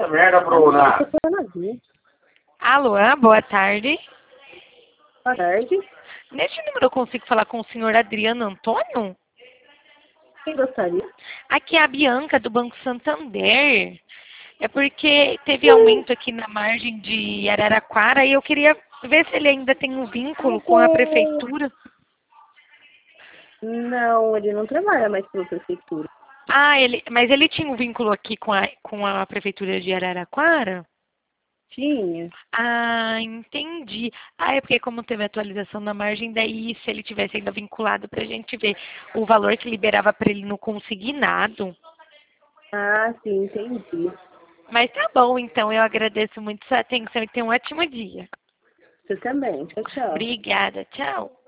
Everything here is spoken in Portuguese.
merda, Bruna. Alô, boa tarde. Boa tarde. Neste número eu consigo falar com o senhor Adriano Antônio? Quem gostaria? Aqui é a Bianca, do Banco Santander. É porque teve aumento aqui na margem de Araraquara e eu queria ver se ele ainda tem um vínculo com a prefeitura. Não, ele não trabalha mais pela prefeitura. Ah, mas ele tinha um vínculo aqui com a prefeitura de Araraquara? Tinha. Ah, entendi. Ah, é porque como teve atualização na margem, daí se ele tivesse ainda vinculado pra gente ver o valor que liberava para ele no consignado. Ah, sim, entendi. Mas tá bom, então eu agradeço muito sua atenção e tenha um ótimo dia. Você também. Tchau, tchau. Obrigada, tchau.